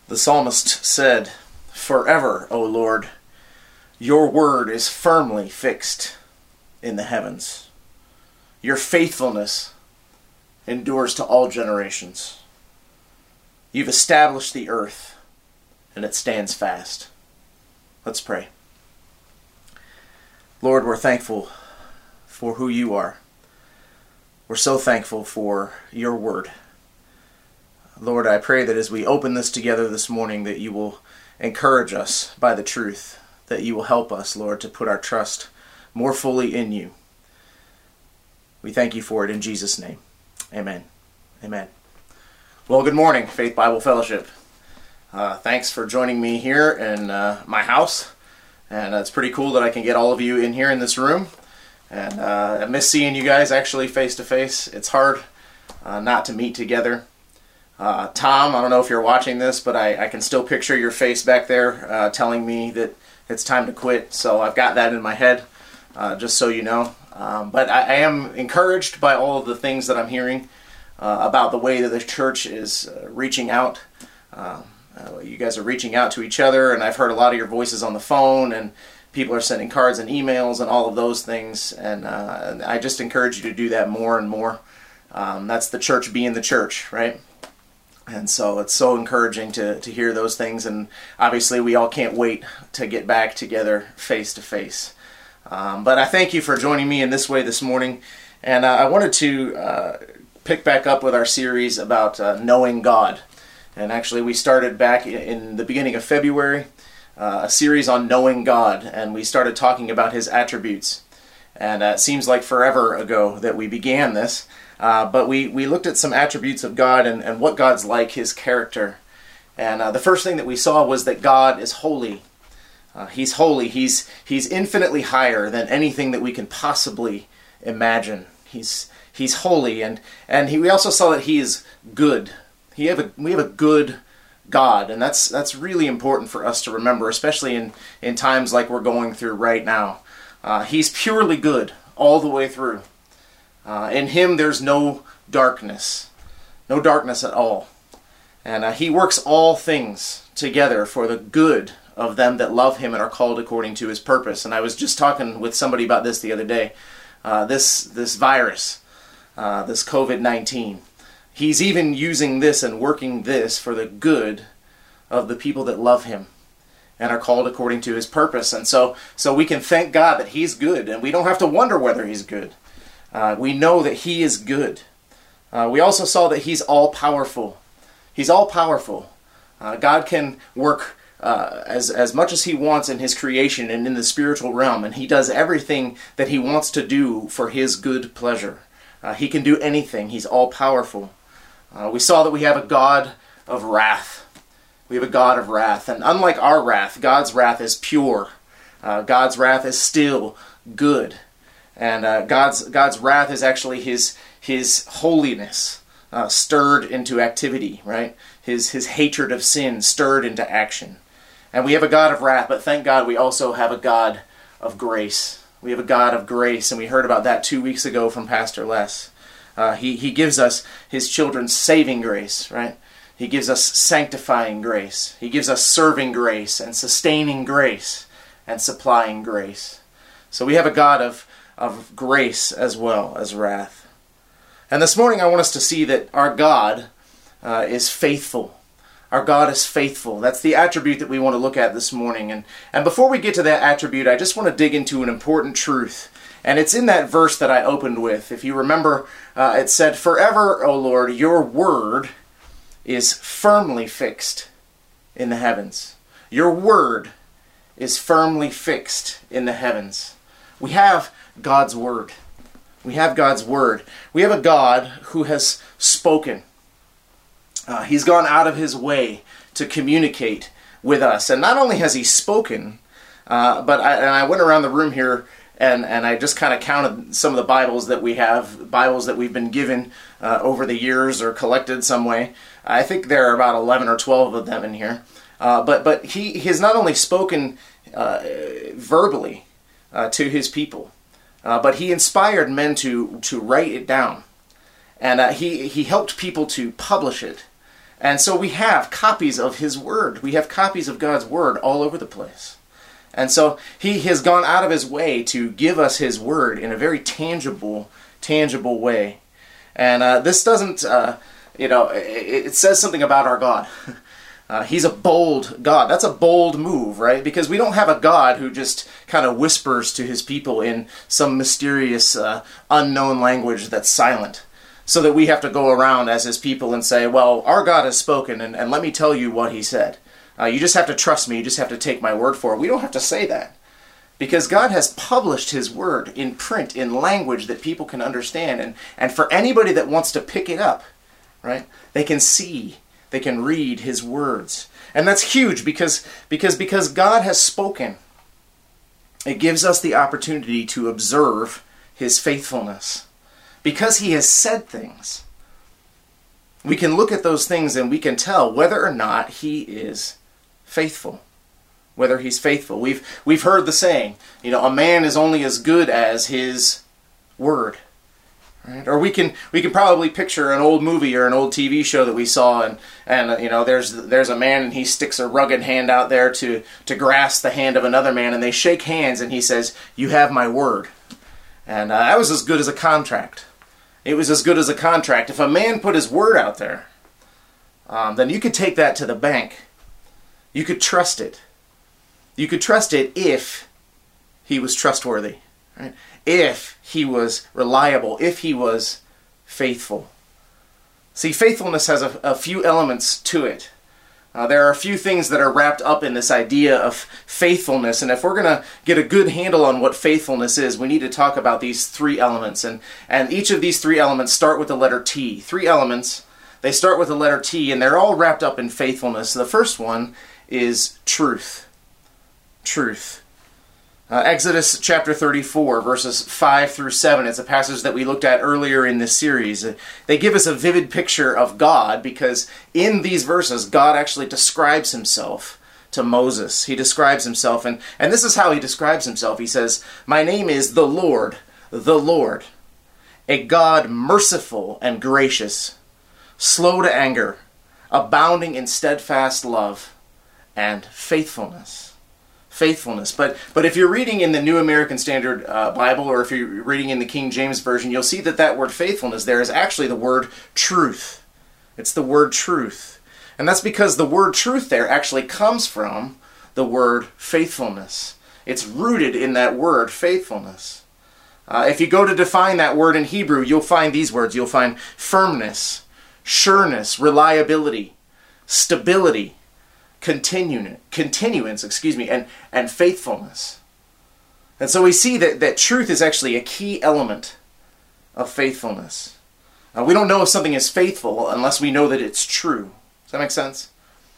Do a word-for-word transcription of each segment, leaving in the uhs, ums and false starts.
The psalmist said, "Forever, O Lord, your word is firmly fixed in the heavens. Your faithfulness endures to all generations. You've established the earth, and it stands fast." Let's pray. Lord, we're thankful for who you are. We're so thankful for your word. Lord, I pray that as we open this together this morning, that you will encourage us by the truth, that you will help us, Lord, to put our trust more fully in you. We thank you for it in Jesus' name. Amen. Amen. Well, good morning, Faith Bible Fellowship. Uh, thanks for joining me here in uh, my house. And uh, it's pretty cool that I can get all of you in here in this room. And uh, I miss seeing you guys actually face to face. It's hard uh, not to meet together. Uh, Tom, I don't know if you're watching this, but I, I can still picture your face back there uh, telling me that it's time to quit. So I've got that in my head, uh, just so you know. Um, but I, I am encouraged by all of the things that I'm hearing uh, about the way that the church is uh, reaching out. Uh, uh, you guys are reaching out to each other, and I've heard a lot of your voices on the phone, and people are sending cards and emails and all of those things. And, uh, and I just encourage you to do that more and more. Um, that's the church being the church, right? And so it's so encouraging to, to hear those things, and obviously we all can't wait to get back together face to face. Um, but I thank you for joining me in this way this morning, and uh, I wanted to uh, pick back up with our series about uh, knowing God. And actually we started back in the beginning of February, uh, a series on knowing God, and we started talking about his attributes. And uh, it seems like forever ago that we began this. Uh, but we, we looked at some attributes of God and, and what God's like, his character. And uh, the first thing that we saw was that God is holy. Uh, he's holy. He's he's infinitely higher than anything that we can possibly imagine. He's he's holy, and and he, we also saw that he is good. He have a we have a good God, and that's that's really important for us to remember, especially in in times like we're going through right now. Uh, he's purely good all the way through. Uh, in him there's no darkness, no darkness at all. And uh, he works all things together for the good of them that love him and are called according to his purpose. And I was just talking with somebody about this the other day. Uh, this this virus, uh, this covid nineteen, he's even using this and working this for the good of the people that love him and are called according to his purpose. And so, so we can thank God that he's good, and we don't have to wonder whether he's good. Uh, we know that he is good. Uh, we also saw that he's all-powerful. He's all-powerful. Uh, God can work uh, as, as much as he wants in his creation and in the spiritual realm, and he does everything that he wants to do for his good pleasure. Uh, he can do anything. He's all-powerful. Uh, we saw that we have a God of wrath. We have a God of wrath, and unlike our wrath, God's wrath is pure. Uh, God's wrath is still good. And uh, God's God's wrath is actually his his holiness uh, stirred into activity, right? His his hatred of sin stirred into action. And we have a God of wrath, but thank God we also have a God of grace. We have a God of grace, and we heard about that two weeks ago from Pastor Les. Uh, he he gives us his children saving grace, right? He gives us sanctifying grace. He gives us serving grace and sustaining grace and supplying grace. So we have a God of of grace as well as wrath. And this morning I want us to see that our God uh, is faithful. Our God is faithful. That's the attribute that we want to look at this morning. And, and before we get to that attribute, I just want to dig into an important truth. And it's in that verse that I opened with. If you remember, uh, it said, "Forever, O Lord, your word is firmly fixed in the heavens." Your word is firmly fixed in the heavens. We have God's word. We have God's word. We have a God who has spoken. Uh, he's gone out of his way to communicate with us. And not only has he spoken, uh, but I, and I went around the room here and, and I just kind of counted some of the Bibles that we have, Bibles that we've been given uh, over the years or collected some way. I think there are about eleven or twelve of them in here. Uh, but but he, he has not only spoken uh, verbally uh, to his people, Uh, but he inspired men to, to write it down. And uh, he, he helped people to publish it. And so we have copies of his word. We have copies of God's word all over the place. And so he has gone out of his way to give us his word in a very tangible, tangible way. And uh, this doesn't, uh, you know, it, it says something about our God. Uh, he's a bold God. That's a bold move, right? Because we don't have a God who just kind of whispers to his people in some mysterious, uh, unknown language that's silent, so that we have to go around as his people and say, well, our God has spoken, and, and let me tell you what he said. Uh, you just have to trust me. You just have to take my word for it. We don't have to say that, because God has published his word in print, in language that people can understand. And, and for anybody that wants to pick it up, right, they can see, they can read his words. And that's huge, because, because, because God has spoken. It gives us the opportunity to observe his faithfulness. Because he has said things, we can look at those things and we can tell whether or not he is faithful. Whether he's faithful. We've, we've heard the saying, you know, a man is only as good as his word. Right? Or we can we can probably picture an old movie or an old T V show that we saw, and and uh, you know, there's there's a man and he sticks a rugged hand out there to to grasp the hand of another man, and they shake hands, and he says, "You have my word," and uh, that was as good as a contract. It was as good as a contract. If a man put his word out there, um, then you could take that to the bank. You could trust it. You could trust it if he was trustworthy, right? If he was reliable, if he was faithful. See, faithfulness has a, a few elements to it. Uh, there are a few things that are wrapped up in this idea of faithfulness, and if we're going to get a good handle on what faithfulness is, we need to talk about these three elements, and, and each of these three elements start with the letter T. Three elements, they start with the letter T, and they're all wrapped up in faithfulness. The first one is truth. Truth. Uh, Exodus chapter thirty-four, verses five through seven. It's a passage that we looked at earlier in this series. Uh, they give us a vivid picture of God, because in these verses, God actually describes himself to Moses. He describes himself, and, and this is how he describes himself. He says, "My name is the Lord, the Lord, a God merciful and gracious, slow to anger, abounding in steadfast love and faithfulness." Faithfulness. But but if you're reading in the New American Standard uh, Bible, or if you're reading in the King James Version, you'll see that that word faithfulness there is actually the word truth. It's the word truth. And that's because the word truth there actually comes from the word faithfulness. It's rooted in that word faithfulness. Uh, if you go to define that word in Hebrew, you'll find these words. You'll find firmness, sureness, reliability, stability, Continu- continuance, excuse me, and, and faithfulness. And so we see that, that truth is actually a key element of faithfulness. Uh, we don't know if something is faithful unless we know that it's true. Does that make sense?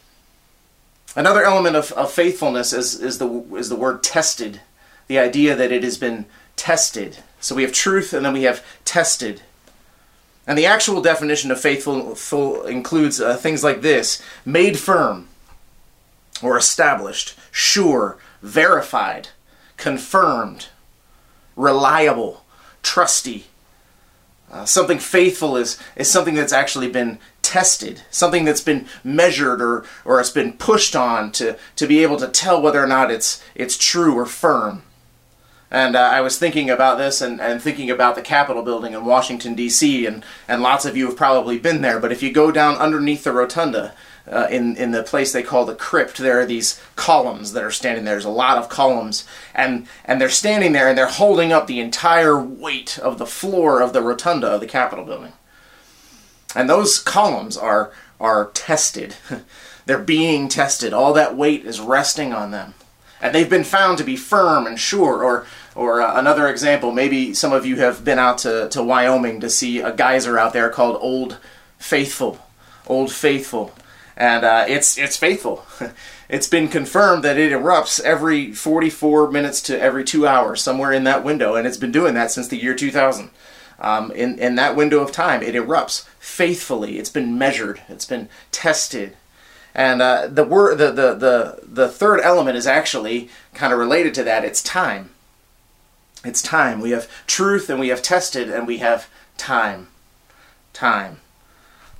Another element of, of faithfulness is, is, the, is the word tested. The idea that it has been tested. So we have truth, and then we have tested. And the actual definition of faithful full includes uh, things like this: made firm, or established, sure, verified, confirmed, reliable, trusty. Uh, something faithful is, is something that's actually been tested, something that's been measured, or, or it's been pushed on to, to be able to tell whether or not it's, it's true or firm. And uh, I was thinking about this and, and thinking about the Capitol building in Washington, D C, and, and lots of you have probably been there, but if you go down underneath the rotunda, Uh, in, in the place they call the crypt, there are these columns that are standing there. There's a lot of columns, and, and they're standing there and they're holding up the entire weight of the floor of the rotunda of the Capitol building. And those columns are, are tested. They're being tested. All that weight is resting on them. And they've been found to be firm and sure. Or, or uh, another example, maybe some of you have been out to, to Wyoming to see a geyser out there called Old Faithful. Old Faithful. And uh, it's it's faithful. It's been confirmed that it erupts every forty-four minutes to every two hours, somewhere in that window, and it's been doing that since the year two thousand. Um, in, in that window of time, it erupts faithfully. It's been measured. It's been tested. And uh, the, word, the, the, the, the third element is actually kind of related to that. It's time. It's time. We have truth, and we have tested, and we have time. Time.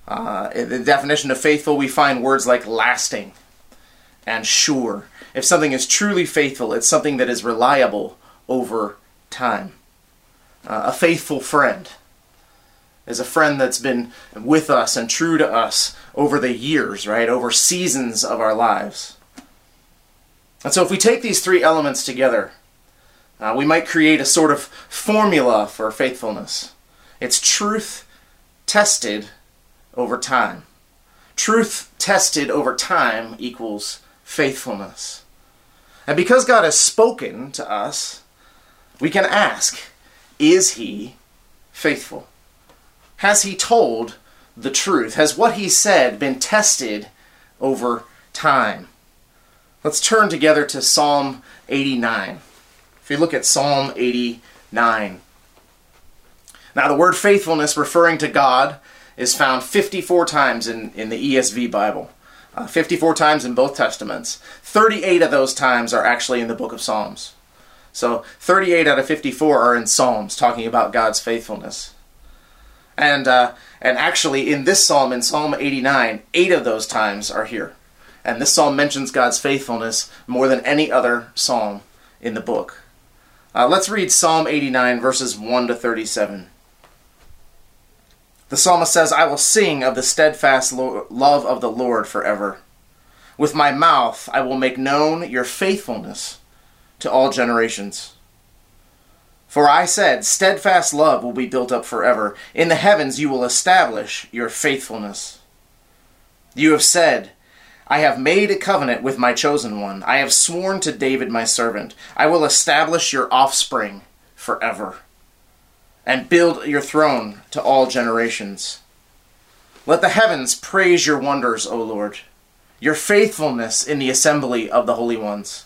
Uh, in the definition of faithful, we find words like lasting and sure. If something is truly faithful, it's something that is reliable over time. Uh, a faithful friend is a friend that's been with us and true to us over the years, right? Over seasons of our lives. And so if we take these three elements together, uh, we might create a sort of formula for faithfulness. It's truth tested over time. Truth tested over time equals faithfulness. And because God has spoken to us, we can ask, is he faithful? Has he told the truth? Has what he said been tested over time? Let's turn together to Psalm eighty-nine. If you look at Psalm eighty-nine. Now the word faithfulness referring to God is found fifty-four times in, in the E S V Bible. Uh, fifty-four times in both Testaments. thirty-eight of those times are actually in the book of Psalms. So thirty-eight out of fifty-four are in Psalms, talking about God's faithfulness. And uh, and actually in this psalm, in Psalm eighty-nine, eight of those times are here. And this psalm mentions God's faithfulness more than any other psalm in the book. Uh, let's read Psalm eighty-nine, verses one to thirty-seven. The psalmist says, I will sing of the steadfast lo- love of the Lord forever. With my mouth I will make known your faithfulness to all generations. For I said, steadfast love will be built up forever. In the heavens you will establish your faithfulness. You have said, I have made a covenant with my chosen one. I have sworn to David my servant. I will establish your offspring forever and build your throne to all generations. Let the heavens praise your wonders, O Lord, your faithfulness in the assembly of the holy ones.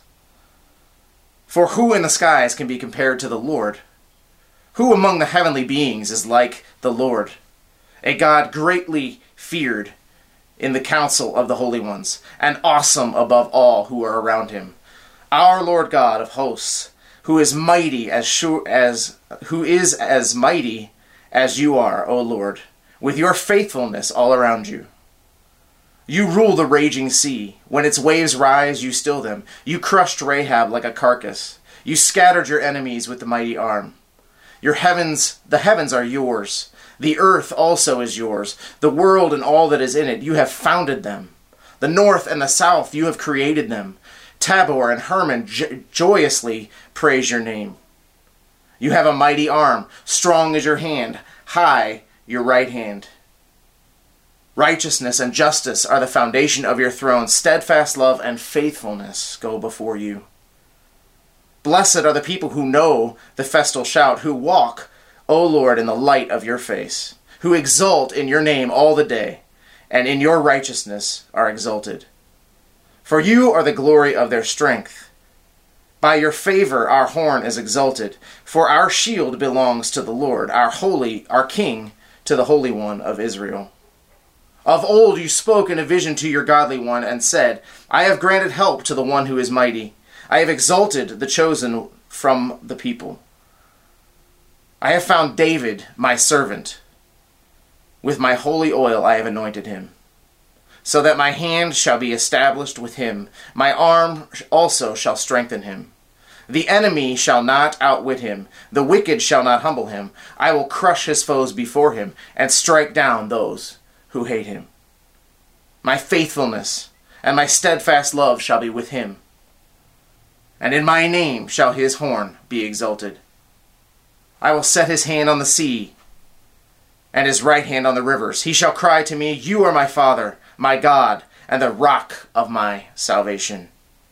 For who in the skies can be compared to the Lord? Who among the heavenly beings is like the Lord? A God greatly feared in the council of the holy ones, and awesome above all who are around him. Our Lord God of hosts, who is mighty as sure as who is as mighty as you are, O Lord, with your faithfulness all around you. You rule the raging sea. When its waves rise, you still them. You crushed Rahab like a carcass. You scattered your enemies with the mighty arm. Your heavens, the heavens are yours. The earth also is yours. The world and all that is in it, you have founded them. The north and the south, you have created them. Tabor and Hermon jo- joyously praise your name. You have a mighty arm. Strong is your hand. High your right hand. Righteousness and justice are the foundation of your throne. Steadfast love and faithfulness go before you. Blessed are the people who know the festal shout, who walk, O Lord, in the light of your face, who exult in your name all the day, and in your righteousness are exalted. For you are the glory of their strength. By your favor our horn is exalted, for our shield belongs to the Lord, our holy, our King, to the Holy One of Israel. Of old you spoke in a vision to your godly one, and said, I have granted help to the one who is mighty. I have exalted the chosen from the people. I have found David, my servant. With my holy oil I have anointed him, so that my hand shall be established with him. My arm also shall strengthen him. The enemy shall not outwit him. The wicked shall not humble him. I will crush his foes before him, and strike down those who hate him. My faithfulness and my steadfast love shall be with him, and in my name shall his horn be exalted. I will set his hand on the sea, and his right hand on the rivers. He shall cry to me, you are my Father, my God, and the rock of my salvation.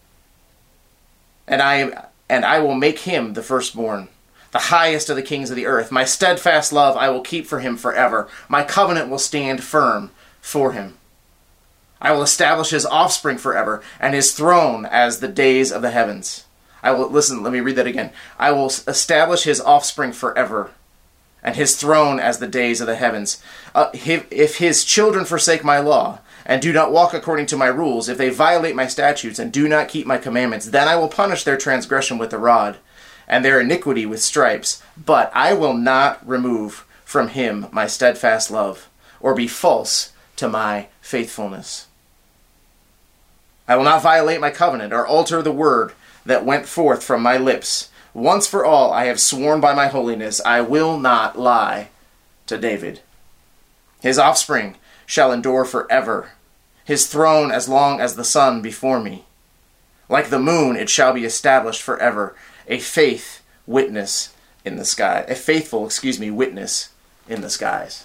And I and I will make him the firstborn, the highest of the kings of the earth. My steadfast love I will keep for him forever. My covenant will stand firm for him. I will establish his offspring forever, and his throne as the days of the heavens. I will, listen, let me read that again. I will establish his offspring forever, and his throne as the days of the heavens. Uh, if his children forsake my law, and do not walk according to my rules, if they violate my statutes and do not keep my commandments, then I will punish their transgression with the rod, and their iniquity with stripes. But I will not remove from him my steadfast love, or be false to my faithfulness. I will not violate my covenant or alter the word that went forth from my lips. Once for all I have sworn by my holiness, I will not lie to David. His offspring shall endure forever, his throne as long as the sun before me. Like the moon it shall be established forever, a faith witness in the sky, a faithful, excuse me, witness in the skies.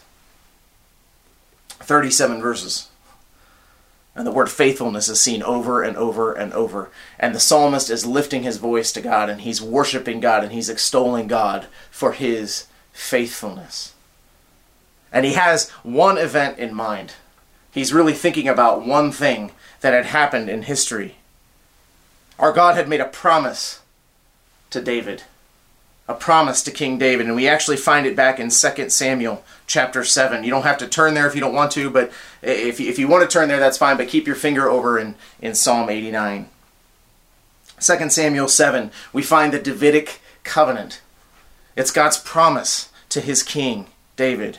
thirty-seven verses. And the word faithfulness is seen over and over and over. And the psalmist is lifting his voice to God, and he's worshiping God, and he's extolling God for his faithfulness. And he has one event in mind. He's really thinking about one thing that had happened in history. Our God had made a promise to David. A promise to King David. And we actually find it back in Second Samuel chapter seven. You don't have to turn there if you don't want to, but if you, if you want to turn there, that's fine, but keep your finger over in, in Psalm eighty-nine. Second Samuel seven, we find the Davidic covenant. It's God's promise to his king, David.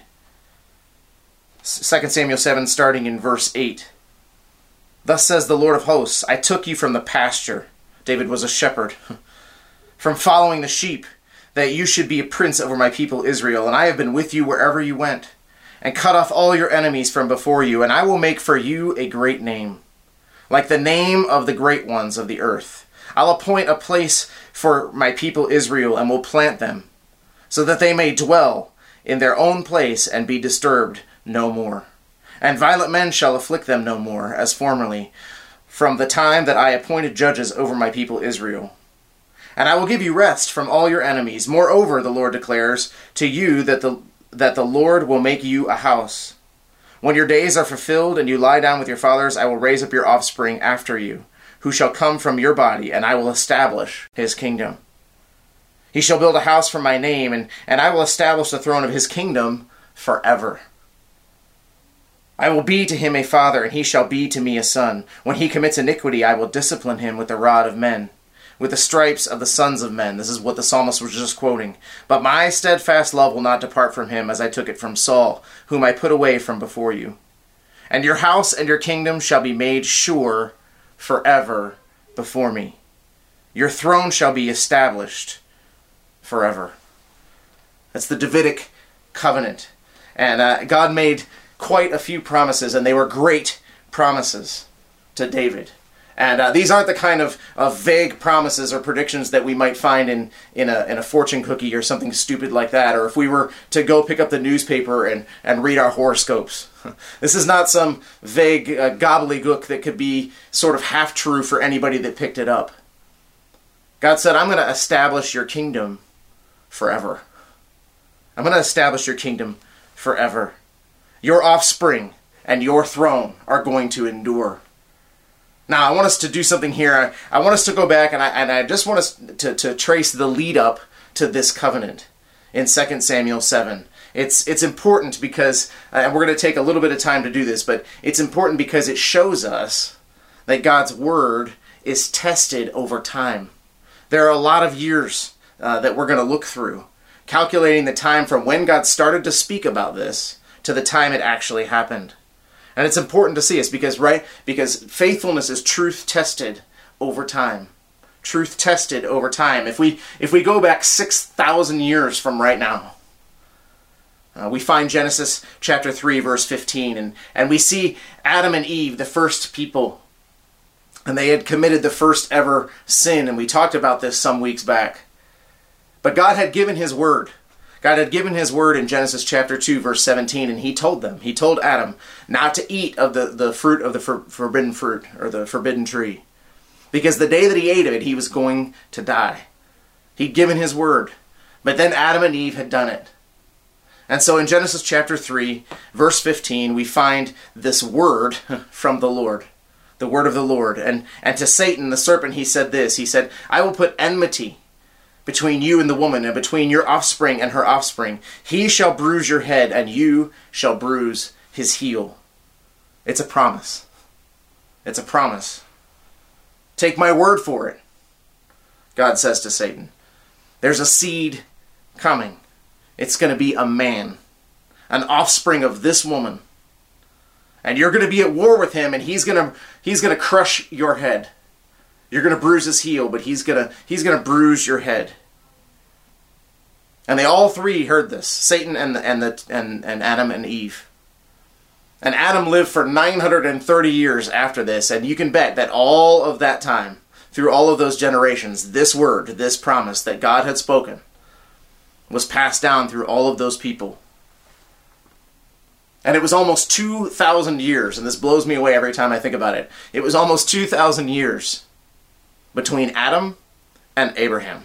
Second Samuel seven, starting in verse eight. Thus says the Lord of hosts, I took you from the pasture. David was a shepherd. From following the sheep, that you should be a prince over my people Israel, and I have been with you wherever you went, and cut off all your enemies from before you, and I will make for you a great name, like the name of the great ones of the earth. I'll appoint a place for my people Israel, and will plant them, so that they may dwell in their own place and be disturbed no more. And violent men shall afflict them no more, as formerly, from the time that I appointed judges over my people Israel. And I will give you rest from all your enemies. Moreover, the Lord declares to you that the that the Lord will make you a house. When your days are fulfilled and you lie down with your fathers, I will raise up your offspring after you, who shall come from your body, and I will establish his kingdom. He shall build a house for my name, and, and I will establish the throne of his kingdom forever. I will be to him a father, and he shall be to me a son. When he commits iniquity, I will discipline him with the rod of men, with the stripes of the sons of men. This is what the psalmist was just quoting. But my steadfast love will not depart from him, as I took it from Saul, whom I put away from before you. And your house and your kingdom shall be made sure forever before me. Your throne shall be established forever. That's the Davidic covenant. And uh, God made quite a few promises, and they were great promises to David. And uh, these aren't the kind of, of vague promises or predictions that we might find in, in, a, in a fortune cookie or something stupid like that, or if we were to go pick up the newspaper and, and read our horoscopes. This is not some vague uh, gobbledygook that could be sort of half-true for anybody that picked it up. God said, I'm going to establish your kingdom forever. I'm going to establish your kingdom forever. Your offspring and your throne are going to endure. Now, I want us to do something here. I, I want us to go back, and I, and I just want us to, to trace the lead up to this covenant in Second Samuel seven. It's, it's important because, uh, and we're going to take a little bit of time to do this, but it's important because it shows us that God's word is tested over time. There are a lot of years uh, that we're going to look through, calculating the time from when God started to speak about this to the time it actually happened. And it's important to see this because, right, because faithfulness is truth tested over time. Truth tested over time. If we if we go back six thousand years from right now, uh, we find Genesis chapter three, verse fifteen, and, and we see Adam and Eve, the first people, and they had committed the first ever sin, and we talked about this some weeks back. But God had given his word. God had given his word in Genesis chapter two, verse seventeen, and he told them, he told Adam, not to eat of the, the fruit of the for, forbidden fruit, or the forbidden tree. Because the day that he ate of it, he was going to die. He'd given his word. But then Adam and Eve had done it. And so in Genesis chapter three, verse fifteen, we find this word from the Lord. The word of the Lord. And, and to Satan, the serpent, he said this. He said, I will put enmity between you and the woman, and between your offspring and her offspring. He shall bruise your head, and you shall bruise his heel. It's a promise. It's a promise. Take my word for it, God says to Satan. There's a seed coming. It's going to be a man, an offspring of this woman. And you're going to be at war with him, and he's going to he's going to crush your head. You're going to bruise his heel, but he's going to he's going to bruise your head. And they all three heard this, Satan and the, and the and and Adam and Eve. And Adam lived for nine hundred thirty years after this, and you can bet that all of that time, through all of those generations, this word, this promise that God had spoken was passed down through all of those people. And it was almost two thousand years, and this blows me away every time I think about it. It was almost two thousand years between Adam and Abraham.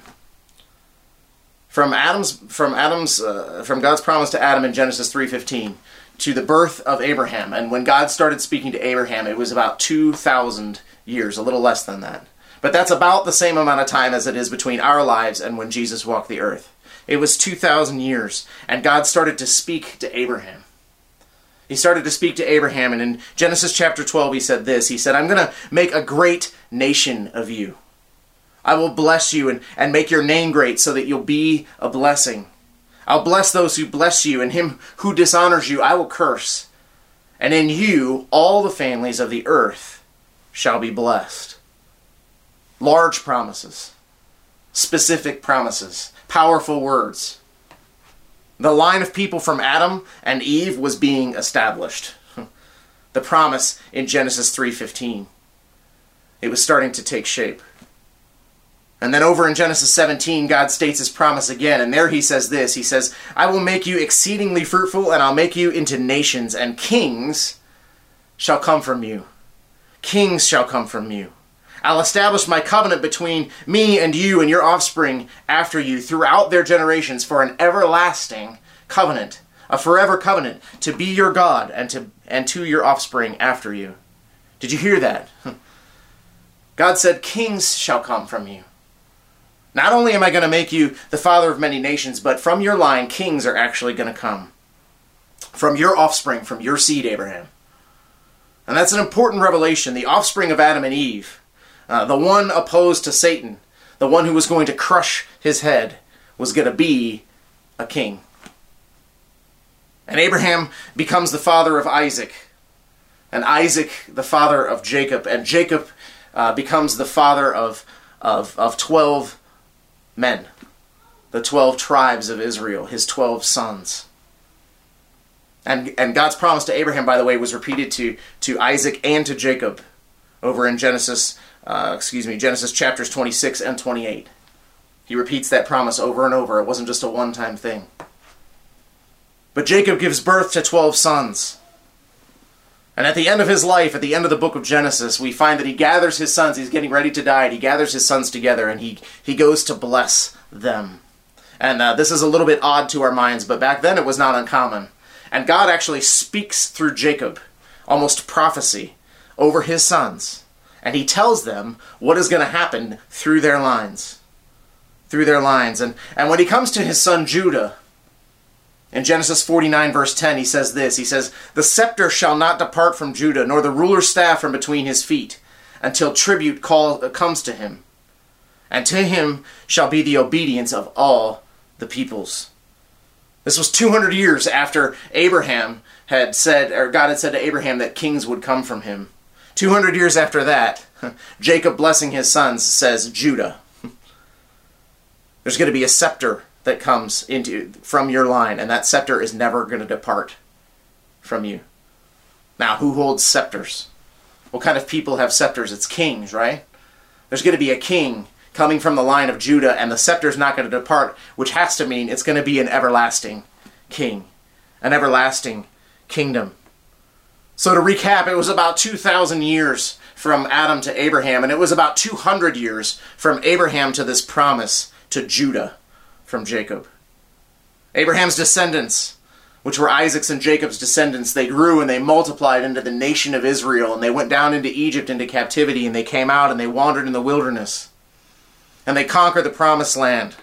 From Adam's, from Adam's, uh, from God's promise to Adam in Genesis three fifteen to the birth of Abraham, and when God started speaking to Abraham, it was about two thousand years, a little less than that. But that's about the same amount of time as it is between our lives and when Jesus walked the earth. It was two thousand years, and God started to speak to Abraham. He started to speak to Abraham, and in Genesis chapter twelve, he said this. He said, I'm going to make a great nation of you. I will bless you and, and make your name great so that you'll be a blessing. I'll bless those who bless you, and him who dishonors you I will curse. And in you all the families of the earth shall be blessed. Large promises. Specific promises. Powerful words. The line of people from Adam and Eve was being established. The promise in Genesis three fifteen. It was starting to take shape. And then over in Genesis seventeen, God states his promise again. And there he says this. He says, I will make you exceedingly fruitful, and I'll make you into nations, and kings shall come from you. Kings shall come from you. I'll establish my covenant between me and you and your offspring after you throughout their generations for an everlasting covenant, a forever covenant, to be your God and to, and to your offspring after you. Did you hear that? God said, kings shall come from you. Not only am I going to make you the father of many nations, but from your line, kings are actually going to come. From your offspring, from your seed, Abraham. And that's an important revelation. The offspring of Adam and Eve, uh, the one opposed to Satan, the one who was going to crush his head, was going to be a king. And Abraham becomes the father of Isaac. And Isaac, the father of Jacob. And Jacob uh, becomes the father of, of, of twelve men, the twelve tribes of Israel, his twelve sons. And and God's promise to Abraham, by the way, was repeated to, to Isaac and to Jacob over in Genesis, uh, excuse me, Genesis chapters twenty-six and twenty-eight. He repeats that promise over and over. It wasn't just a one-time thing. But Jacob gives birth to twelve sons. And at the end of his life, at the end of the book of Genesis, we find that he gathers his sons. He's getting ready to die. And he gathers his sons together, and he, he goes to bless them. And uh, this is a little bit odd to our minds, but back then it was not uncommon. And God actually speaks through Jacob, almost prophecy, over his sons. And he tells them what is going to happen through their lines. Through their lines. And, and when he comes to his son Judah, in Genesis forty-nine, verse ten, he says this. He says, the scepter shall not depart from Judah, nor the ruler's staff from between his feet, until tribute call, uh, comes to him. And to him shall be the obedience of all the peoples. This was two hundred years after Abraham had said, or God had said to Abraham that kings would come from him. two hundred years after that, Jacob, blessing his sons, says, Judah. There's going to be a scepter that comes into from your line, and that scepter is never going to depart from you. Now, who holds scepters? What kind of people have scepters? It's kings, right? There's going to be a king coming from the line of Judah, and the scepter's not going to depart, which has to mean it's going to be an everlasting king, an everlasting kingdom. So to recap, it was about two thousand years from Adam to Abraham, and it was about two hundred years from Abraham to this promise to Judah from Jacob. Abraham's descendants, which were Isaac's and Jacob's descendants, they grew and they multiplied into the nation of Israel, and they went down into Egypt into captivity, and they came out and they wandered in the wilderness, and they conquered the promised land.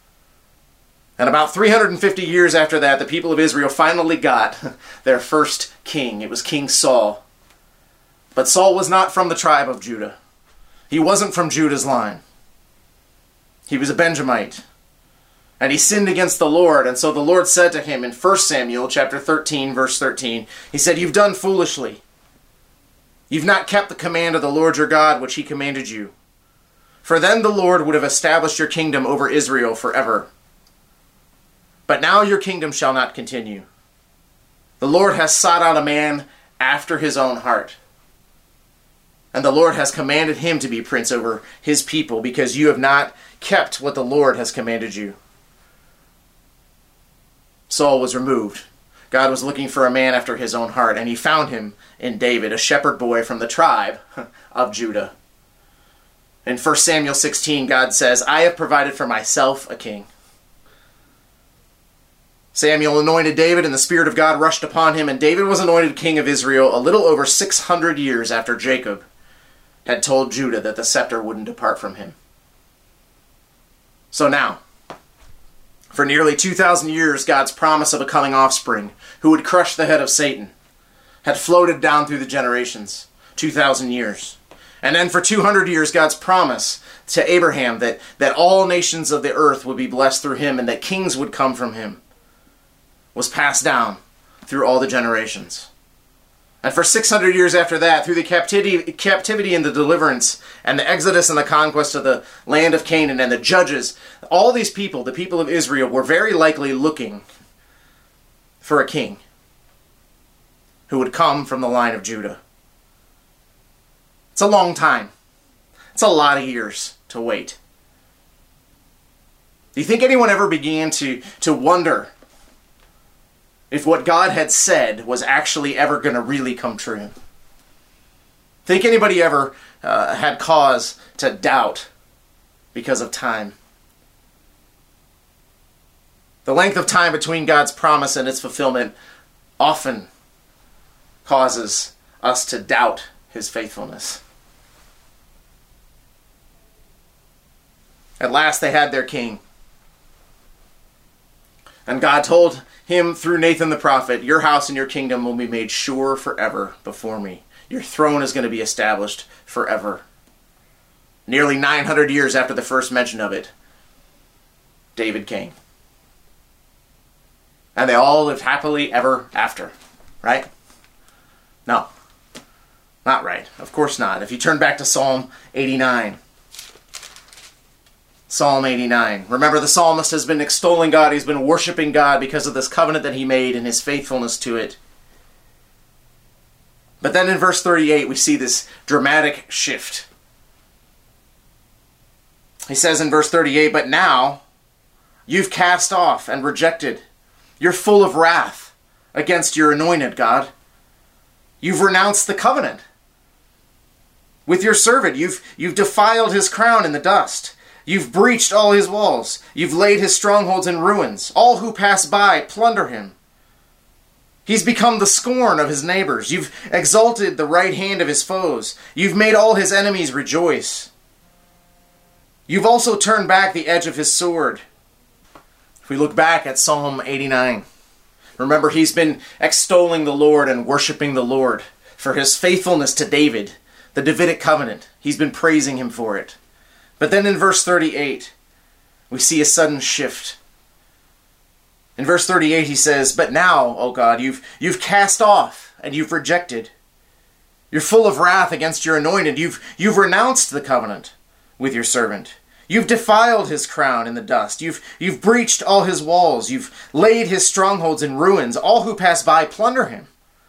And about three hundred fifty years after that, the people of Israel finally got their first king. It was King Saul. But Saul was not from the tribe of Judah. He wasn't from Judah's line. He was a Benjamite. And he sinned against the Lord. And so the Lord said to him in First Samuel chapter thirteen, verse thirteen, he said, "You've done foolishly. You've not kept the command of the Lord your God, which he commanded you. For then the Lord would have established your kingdom over Israel forever. But now your kingdom shall not continue. The Lord has sought out a man after his own heart. And the Lord has commanded him to be prince over his people, because you have not kept what the Lord has commanded you." Saul was removed. God was looking for a man after his own heart, and he found him in David, a shepherd boy from the tribe of Judah. In First Samuel sixteen, God says, "I have provided for myself a king." Samuel anointed David, and the Spirit of God rushed upon him, and David was anointed king of Israel a little over six hundred years after Jacob had told Judah that the scepter wouldn't depart from him. So now, for nearly two thousand years, God's promise of a coming offspring who would crush the head of Satan had floated down through the generations, two thousand years. And then for two hundred years, God's promise to Abraham that, that all nations of the earth would be blessed through him and that kings would come from him was passed down through all the generations. And for six hundred years after that, through the captivity, captivity and the deliverance, and the exodus and the conquest of the land of Canaan and the judges, all these people, the people of Israel, were very likely looking for a king who would come from the line of Judah. It's a long time. It's a lot of years to wait. Do you think anyone ever began to, to wonder if what God had said was actually ever going to really come true? Think anybody ever uh, had cause to doubt because of time? The length of time between God's promise and its fulfillment often causes us to doubt his faithfulness. At last they had their king. And God told him through Nathan the prophet, "Your house and your kingdom will be made sure forever before me. Your throne is going to be established forever." Nearly nine hundred years after the first mention of it, David came. And they all lived happily ever after. Right? No. Not right. Of course not. If you turn back to Psalm eighty-nine. Psalm eighty-nine. Remember, the psalmist has been extolling God. He's been worshiping God because of this covenant that he made and his faithfulness to it. But then in verse thirty-eight, we see this dramatic shift. He says in verse thirty-eight, "But now you've cast off and rejected. You're full of wrath against your anointed, God. You've renounced the covenant with your servant. You've, you've defiled his crown in the dust. You've breached all his walls. You've laid his strongholds in ruins. All who pass by plunder him. He's become the scorn of his neighbors. You've exalted the right hand of his foes. You've made all his enemies rejoice. You've also turned back the edge of his sword." If we look back at Psalm eighty-nine, remember he's been extolling the Lord and worshiping the Lord for his faithfulness to David, the Davidic covenant. He's been praising him for it. But then in verse thirty-eight, we see a sudden shift. In verse thirty-eight he says, "But now, O God, you've, you've cast off and you've rejected. You're full of wrath against your anointed. You've, you've renounced the covenant with your servant. You've defiled his crown in the dust. You've, you've breached all his walls. You've laid his strongholds in ruins. All who pass by plunder him.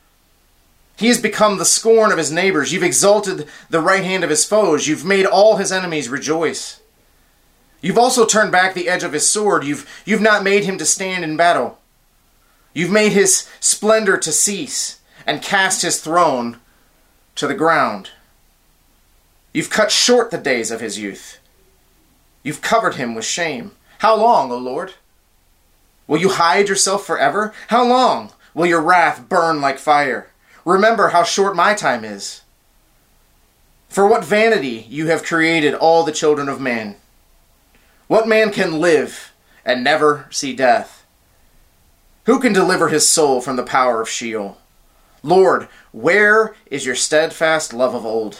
He has become the scorn of his neighbors. You've exalted the right hand of his foes. You've made all his enemies rejoice. You've also turned back the edge of his sword. You've, you've not made him to stand in battle. You've made his splendor to cease and cast his throne to the ground. You've cut short the days of his youth. You've covered him with shame. How long, O Lord? Will you hide yourself forever? How long will your wrath burn like fire? Remember how short my time is. For what vanity you have created all the children of men. What man can live and never see death? Who can deliver his soul from the power of Sheol? Lord, where is your steadfast love of old,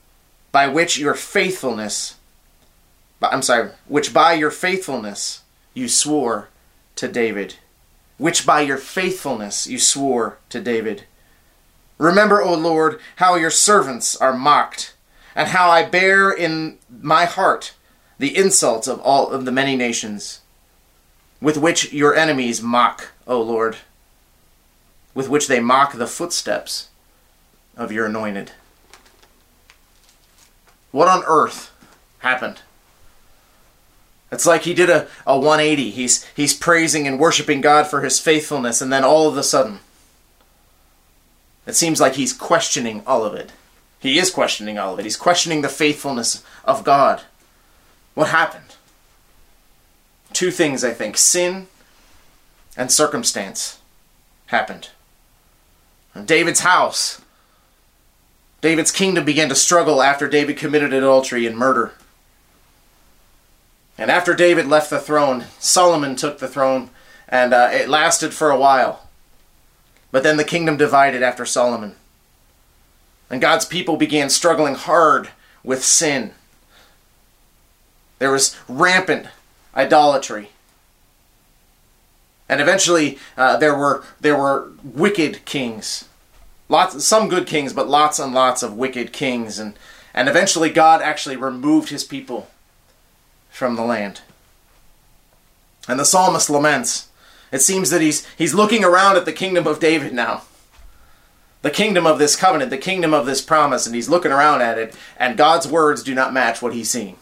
by which your faithfulness, I'm sorry, which by your faithfulness you swore to David, which by your faithfulness you swore to David. Remember, O Lord, how your servants are mocked, and how I bear in my heart the insults of all of the many nations, with which your enemies mock, O Lord, with which they mock the footsteps of your anointed. What on earth happened? It's like he did a, a one eighty. He's, he's praising and worshiping God for his faithfulness, and then all of a sudden, it seems like he's questioning all of it. He is questioning all of it. He's questioning the faithfulness of God. What happened? Two things, I think. Sin and circumstance happened. In David's house, David's kingdom began to struggle after David committed adultery and murder. And after David left the throne, Solomon took the throne, and uh, it lasted for a while. But then the kingdom divided after Solomon. And God's people began struggling hard with sin. There was rampant idolatry. And eventually uh, there were there were wicked kings. Lots, some good kings, but lots and lots of wicked kings. And, and eventually God actually removed his people from the land. And the psalmist laments. It seems that he's he's looking around at the kingdom of David now. The kingdom of this covenant, the kingdom of this promise, and he's looking around at it, and God's words do not match what he's seeing.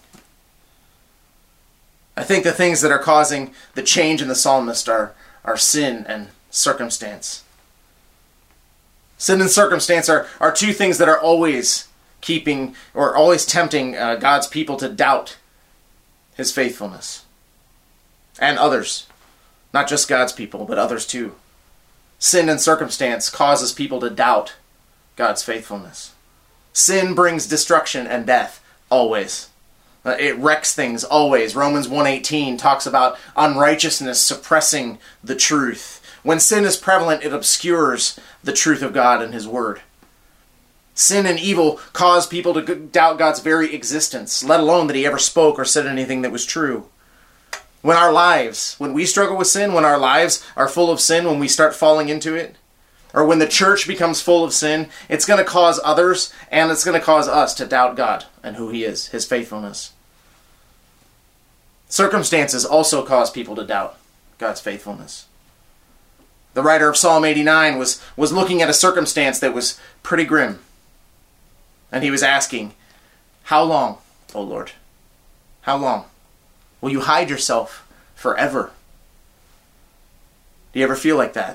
I think the things that are causing the change in the psalmist are, are sin and circumstance. Sin and circumstance are, are two things that are always keeping, or always tempting uh, God's people to doubt his faithfulness. And others. Not just God's people, but others too. Sin and circumstance causes people to doubt God's faithfulness. Sin brings destruction and death, always. Uh, it wrecks things, always. Romans one eighteen talks about unrighteousness suppressing the truth. When sin is prevalent, it obscures the truth of God and his word. Sin and evil cause people to doubt God's very existence, let alone that he ever spoke or said anything that was true. When our lives, when we struggle with sin, when our lives are full of sin, when we start falling into it, or when the church becomes full of sin, it's going to cause others, and it's going to cause us to doubt God and who he is, his faithfulness. Circumstances also cause people to doubt God's faithfulness. The writer of Psalm eighty-nine was, was looking at a circumstance that was pretty grim. And he was asking, how long, O Lord? How long? Will you hide yourself forever? Do you ever feel like that?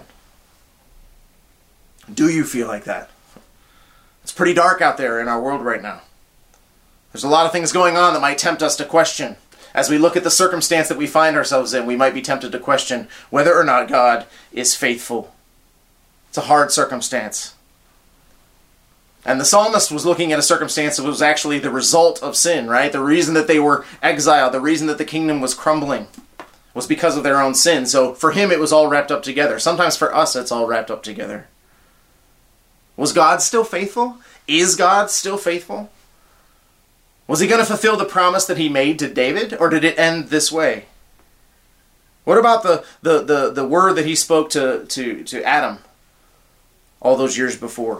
Do you feel like that? It's pretty dark out there in our world right now. There's a lot of things going on that might tempt us to question. As we look at the circumstance that we find ourselves in, we might be tempted to question whether or not God is faithful. It's a hard circumstance. And the psalmist was looking at a circumstance that was actually the result of sin, right? The reason that they were exiled, the reason that the kingdom was crumbling was because of their own sin. So for him, it was all wrapped up together. Sometimes for us, it's all wrapped up together. Was God still faithful? Is God still faithful? Was he going to fulfill the promise that he made to David, or did it end this way? What about the, the, the, the word that he spoke to, to, to Adam all those years before?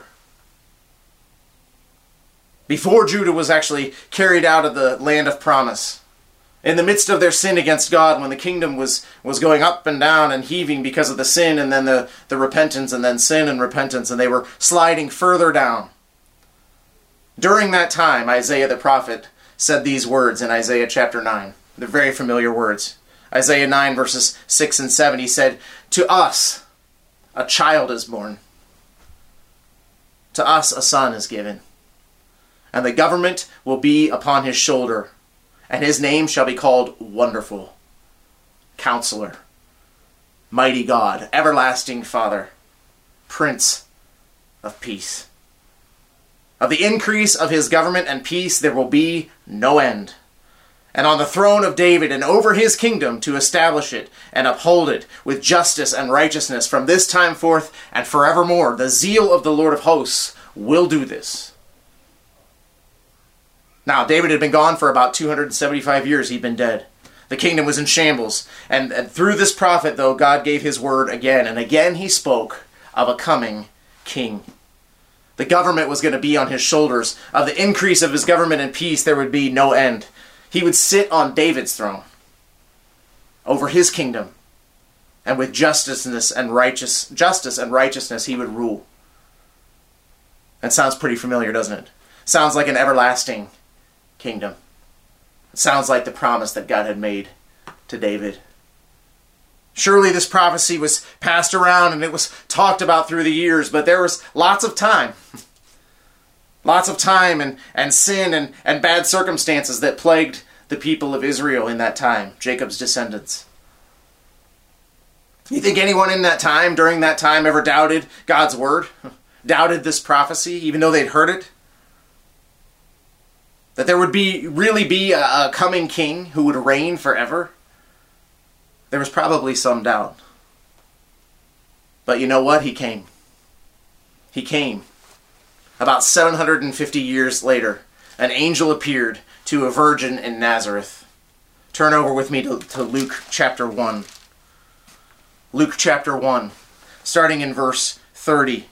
Before Judah was actually carried out of the land of promise. In the midst of their sin against God, when the kingdom was, was going up and down and heaving because of the sin and then the, the repentance and then sin and repentance, and they were sliding further down. During that time, Isaiah the prophet said these words in Isaiah chapter nine. They're very familiar words. Isaiah nine verses six and seven, he said, "To us a child is born. To us a son is given. And the government will be upon his shoulder, and his name shall be called Wonderful, Counselor, Mighty God, Everlasting Father, Prince of Peace. Of the increase of his government and peace there will be no end. And on the throne of David and over his kingdom to establish it and uphold it with justice and righteousness from this time forth and forevermore. The zeal of the Lord of hosts will do this." Now, David had been gone for about two hundred seventy-five years. He'd been dead. The kingdom was in shambles. And, and through this prophet, though, God gave his word again. And again he spoke of a coming king. The government was going to be on his shoulders. Of the increase of his government and peace, there would be no end. He would sit on David's throne over his kingdom. And with justice and righteous, justice and righteousness, he would rule. That sounds pretty familiar, doesn't it? Sounds like an everlasting kingdom. It sounds like the promise that God had made to David. Surely this prophecy was passed around and it was talked about through the years, but there was lots of time. Lots of time and, and sin and, and bad circumstances that plagued the people of Israel in that time, Jacob's descendants. You think anyone in that time, during that time, ever doubted God's word? Doubted this prophecy, even though they'd heard it? That there would be really be a, a coming king who would reign forever? There was probably some doubt. But you know what? He came. He came. About seven hundred fifty years later, an angel appeared to a virgin in Nazareth. Turn over with me to, to Luke chapter one. Luke chapter one, starting in verse thirty.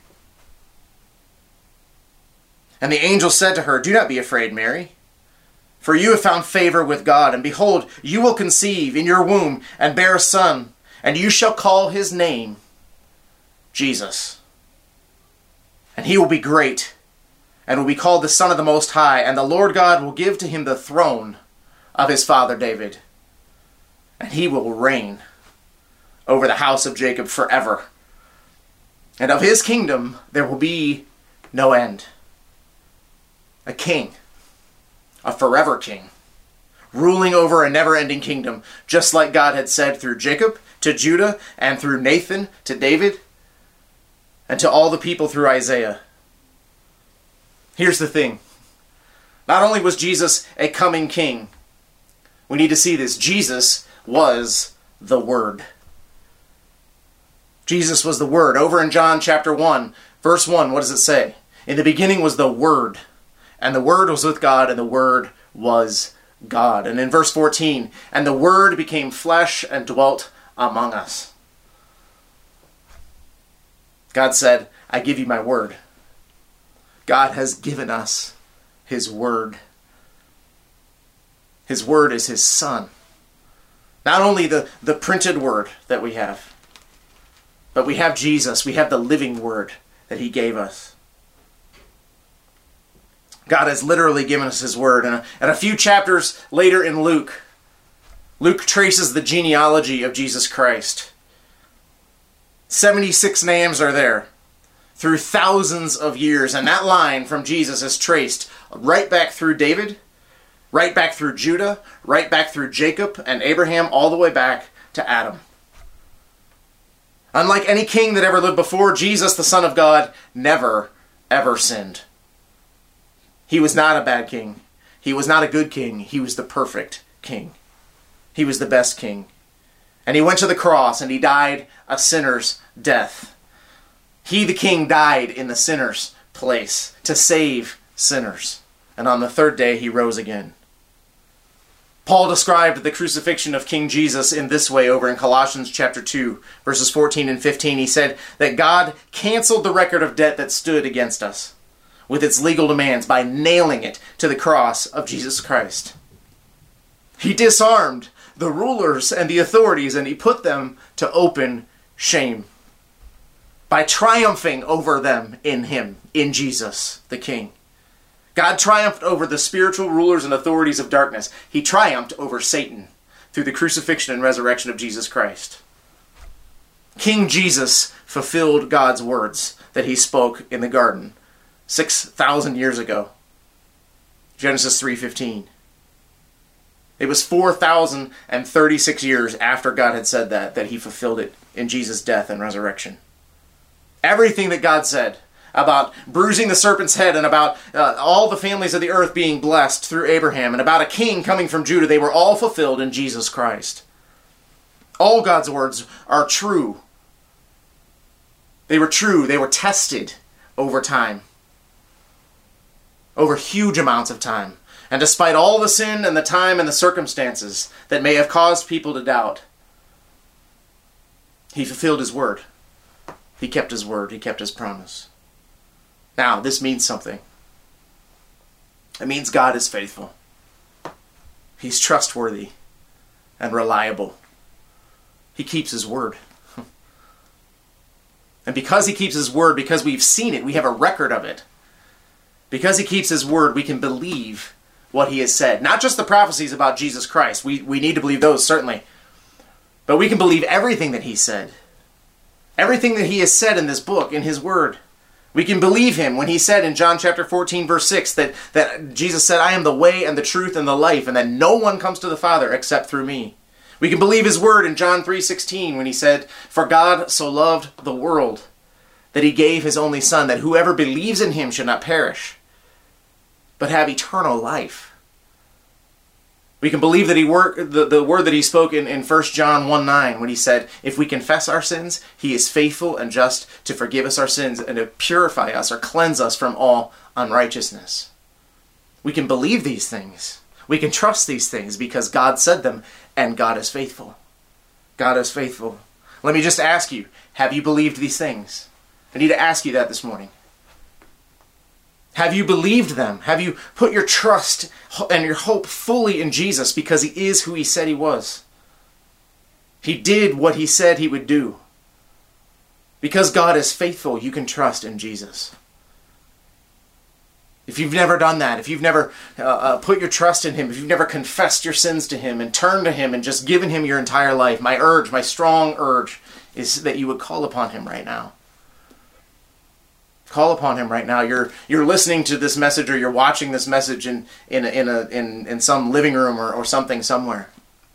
And the angel said to her, "Do not be afraid, Mary, for you have found favor with God, and behold, you will conceive in your womb and bear a son, and you shall call his name Jesus. And he will be great, and will be called the Son of the Most High, and the Lord God will give to him the throne of his father David, and he will reign over the house of Jacob forever. And of his kingdom there will be no end." A king. A forever king. Ruling over a never-ending kingdom, just like God had said through Jacob to Judah and through Nathan to David and to all the people through Isaiah. Here's the thing. Not only was Jesus a coming king, we need to see this. Jesus was the Word. Jesus was the Word. Over in John chapter one, verse one, what does it say? In the beginning was the Word, and the Word was with God, and the Word was God. And in verse fourteen, and the Word became flesh and dwelt among us. God said, "I give you my Word." God has given us his Word. His Word is his Son. Not only the, the printed Word that we have, but we have Jesus. We have the living Word that he gave us. God has literally given us his word. And a, and a few chapters later in Luke, Luke traces the genealogy of Jesus Christ. seventy-six names are there through thousands of years. And that line from Jesus is traced right back through David, right back through Judah, right back through Jacob and Abraham, all the way back to Adam. Unlike any king that ever lived before, Jesus, the Son of God, never, ever sinned. He was not a bad king. He was not a good king. He was the perfect king. He was the best king. And he went to the cross and he died a sinner's death. He, the king, died in the sinner's place to save sinners. And on the third day he rose again. Paul described the crucifixion of King Jesus in this way over in Colossians chapter two, verses fourteen and fifteen. He said that God canceled the record of debt that stood against us with its legal demands by nailing it to the cross of Jesus Christ. He disarmed the rulers and the authorities and he put them to open shame by triumphing over them in him, in Jesus, the King. God triumphed over the spiritual rulers and authorities of darkness. He triumphed over Satan through the crucifixion and resurrection of Jesus Christ. King Jesus fulfilled God's words that he spoke in the garden six thousand years ago. Genesis three fifteen. It was four thousand thirty-six years after God had said that, that he fulfilled it in Jesus' death and resurrection. Everything that God said about bruising the serpent's head and about uh, all the families of the earth being blessed through Abraham and about a king coming from Judah, they were all fulfilled in Jesus Christ. All God's words are true. They were true. They were tested over time. over huge amounts of time. And despite all the sin and the time and the circumstances that may have caused people to doubt, he fulfilled his word. He kept his word. He kept his promise. Now, this means something. It means God is faithful. He's trustworthy and reliable. He keeps his word. And because he keeps his word, because we've seen it, we have a record of it. Because he keeps his word, we can believe what he has said. Not just the prophecies about Jesus Christ. We, we need to believe those, certainly. But we can believe everything that he said. Everything that he has said in this book, in his word. We can believe him when he said in John chapter fourteen, verse six, that, that Jesus said, I am the way and the truth and the life, and that no one comes to the Father except through me. We can believe his word in John three sixteen when he said, for God so loved the world that he gave his only Son, that whoever believes in him should not perish, but have eternal life. We can believe that he work, the, the word that he spoke in, in First John one nine when he said, if we confess our sins, he is faithful and just to forgive us our sins and to purify us or cleanse us from all unrighteousness. We can believe these things. We can trust these things because God said them, and God is faithful. God is faithful. Let me just ask you, have you believed these things? I need to ask you that this morning. Have you believed them? Have you put your trust and your hope fully in Jesus because he is who he said he was? He did what he said he would do. Because God is faithful, you can trust in Jesus. If you've never done that, if you've never uh, uh, put your trust in him, if you've never confessed your sins to him and turned to him and just given him your entire life, my urge, my strong urge is that you would call upon him right now. Call upon him right now. You're you're listening to this message or you're watching this message in in a, in a in in some living room or, or something somewhere.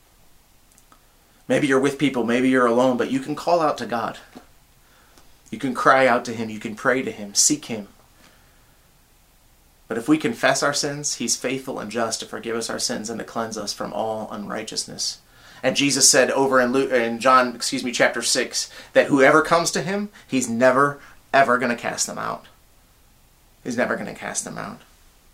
Maybe you're with people, maybe you're alone, but you can call out to God. You can cry out to him, you can pray to him, seek him. But if we confess our sins, he's faithful and just to forgive us our sins and to cleanse us from all unrighteousness. And Jesus said over in Luke, in John, excuse me, chapter six, that whoever comes to him, he's never ever going to cast them out. He's never going to cast them out.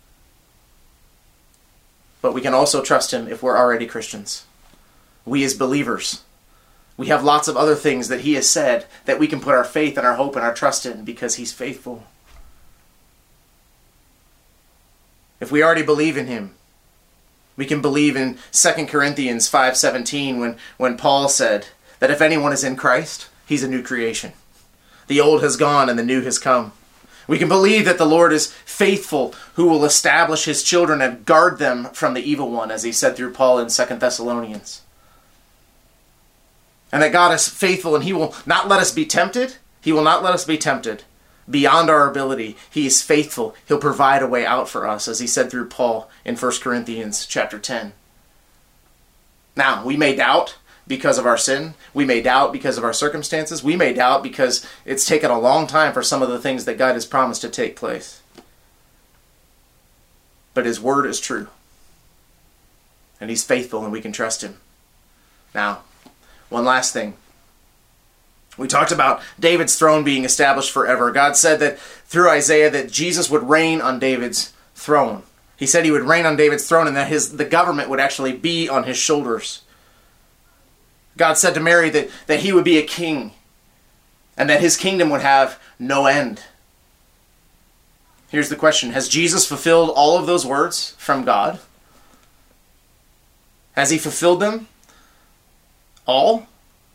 But we can also trust him if we're already Christians. We as believers, we have lots of other things that he has said that we can put our faith and our hope and our trust in because he's faithful. If we already believe in him, we can believe in Second Corinthians five seventeen when, when Paul said that if anyone is in Christ, he's a new creation. The old has gone and the new has come. We can believe that the Lord is faithful, who will establish his children and guard them from the evil one, as he said through Paul in Second Thessalonians. And that God is faithful and he will not let us be tempted. He will not let us be tempted beyond our ability. He is faithful. He'll provide a way out for us, as he said through Paul in First Corinthians chapter ten. Now, we may doubt because of our sin. We may doubt because of our circumstances. We may doubt because it's taken a long time for some of the things that God has promised to take place. But his word is true. And he's faithful and we can trust him. Now, one last thing. We talked about David's throne being established forever. God said that through Isaiah that Jesus would reign on David's throne. He said he would reign on David's throne and that his the government would actually be on his shoulders. God said to Mary that, that he would be a king and that his kingdom would have no end. Here's the question. Has Jesus fulfilled all of those words from God? Has he fulfilled them all?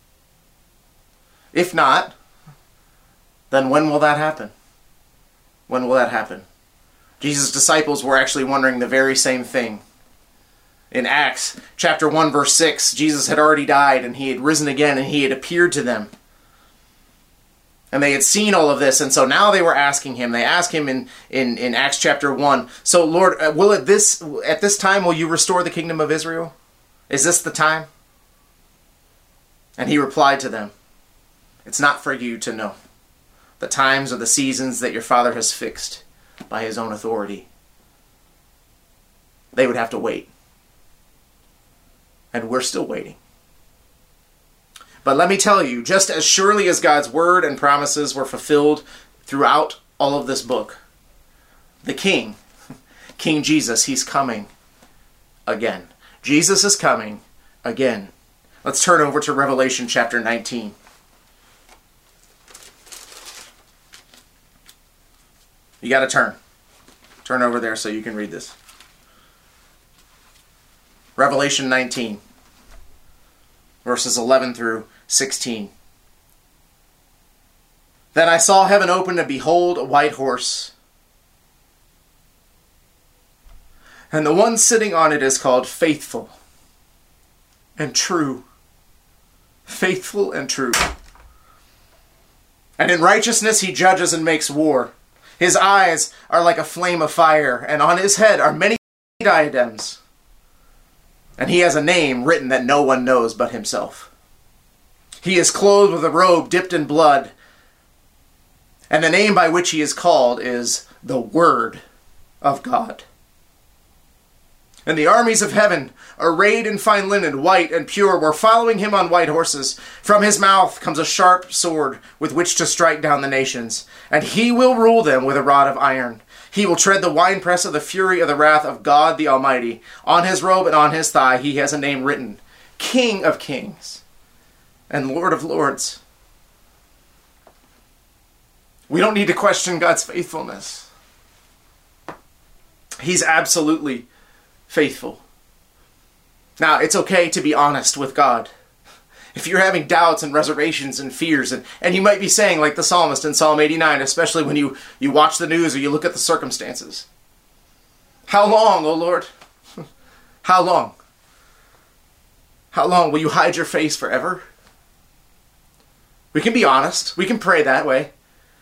If not, then when will that happen? When will that happen? Jesus' disciples were actually wondering the very same thing. In Acts chapter one verse six, Jesus had already died and he had risen again and he had appeared to them. And they had seen all of this, and so now they were asking him. They asked him in, in, in Acts chapter one, so Lord, will at this at this time will you restore the kingdom of Israel? Is this the time? And he replied to them, it's not for you to know the times or the seasons that your Father has fixed by his own authority. They would have to wait. And we're still waiting. But let me tell you, just as surely as God's word and promises were fulfilled throughout all of this book, the king, King Jesus, he's coming again. Jesus is coming again. Let's turn over to Revelation chapter nineteen. You got to turn. Turn over there so you can read this. Revelation nineteen, verses eleven through sixteen. Then I saw heaven open, and behold, a white horse. And the one sitting on it is called Faithful and True. Faithful and true. And in righteousness he judges and makes war. His eyes are like a flame of fire, and on his head are many diadems. And he has a name written that no one knows but himself. He is clothed with a robe dipped in blood, and the name by which he is called is the Word of God. And the armies of heaven, arrayed in fine linen, white and pure, were following him on white horses. From his mouth comes a sharp sword with which to strike down the nations. And he will rule them with a rod of iron. He will tread the winepress of the fury of the wrath of God the Almighty. On his robe and on his thigh he has a name written, King of Kings and Lord of Lords. We don't need to question God's faithfulness. He's absolutely faithful. Now, it's okay to be honest with God. If you're having doubts and reservations and fears, and, and you might be saying, like the psalmist in Psalm eighty-nine, especially when you, you watch the news or you look at the circumstances, how long, O Lord? How long? How long? Will you hide your face forever? We can be honest. We can pray that way.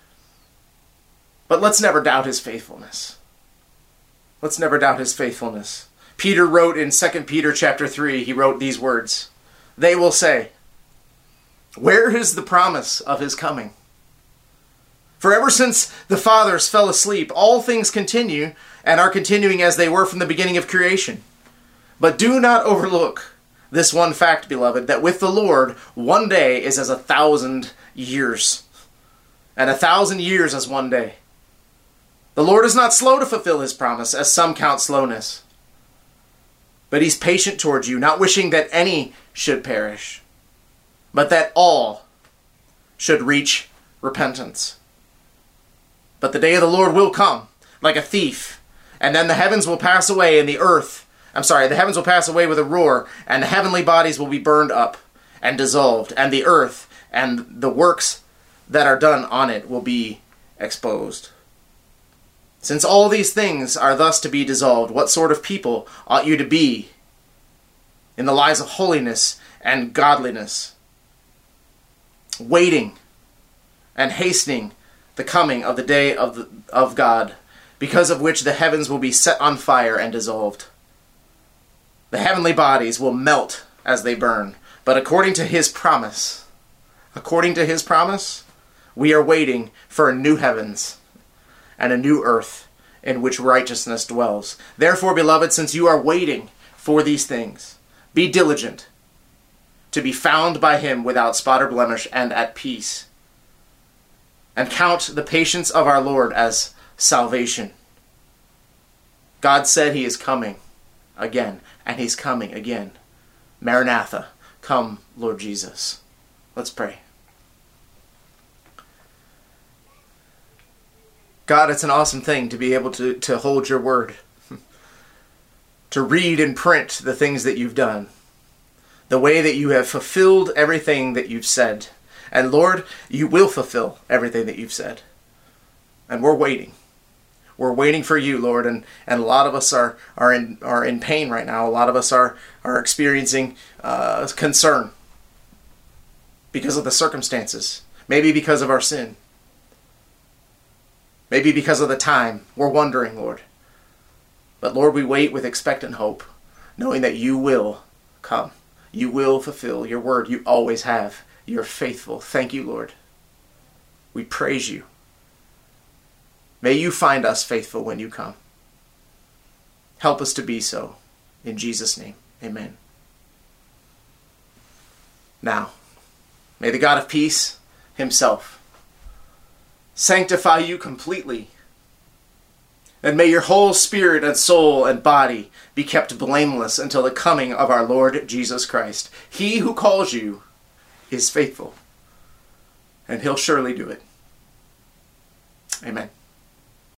But let's never doubt his faithfulness. Let's never doubt his faithfulness. Peter wrote in Second Peter chapter three, he wrote these words, they will say, where is the promise of his coming? For ever since the fathers fell asleep, all things continue and are continuing as they were from the beginning of creation. But do not overlook this one fact, beloved, that with the Lord, one day is as a thousand years, and a thousand years as one day. The Lord is not slow to fulfill his promise, as some count slowness. But he's patient towards you, not wishing that any should perish, but that all should reach repentance. But the day of the Lord will come like a thief, and then the heavens will pass away and the earth, I'm sorry, the heavens will pass away with a roar, and the heavenly bodies will be burned up and dissolved, and the earth and the works that are done on it will be exposed. Since all these things are thus to be dissolved, what sort of people ought you to be in the lives of holiness and godliness, waiting and hastening the coming of the day of, the, of God, because of which the heavens will be set on fire and dissolved. The heavenly bodies will melt as they burn, but according to his promise, according to his promise, we are waiting for a new heavens and a new earth in which righteousness dwells. Therefore, beloved, since you are waiting for these things, be diligent to be found by him without spot or blemish and at peace. And count the patience of our Lord as salvation. God said he is coming again, and he's coming again. Maranatha, come, Lord Jesus. Let's pray. God, it's an awesome thing to be able to, to hold your word, to read and print the things that you've done, the way that you have fulfilled everything that you've said. And Lord, you will fulfill everything that you've said. And we're waiting. We're waiting for you, Lord, and, and a lot of us are, are, in, are in pain right now. A lot of us are, are experiencing uh, concern because of the circumstances, maybe because of our sin. Maybe because of the time. We're wondering, Lord. But Lord, we wait with expectant hope, knowing that you will come. You will fulfill your word. You always have. You're faithful. Thank you, Lord. We praise you. May you find us faithful when you come. Help us to be so. In Jesus' name, amen. Now, may the God of peace himself sanctify you completely. And may your whole spirit and soul and body be kept blameless until the coming of our Lord Jesus Christ. He who calls you is faithful, and he'll surely do it. Amen.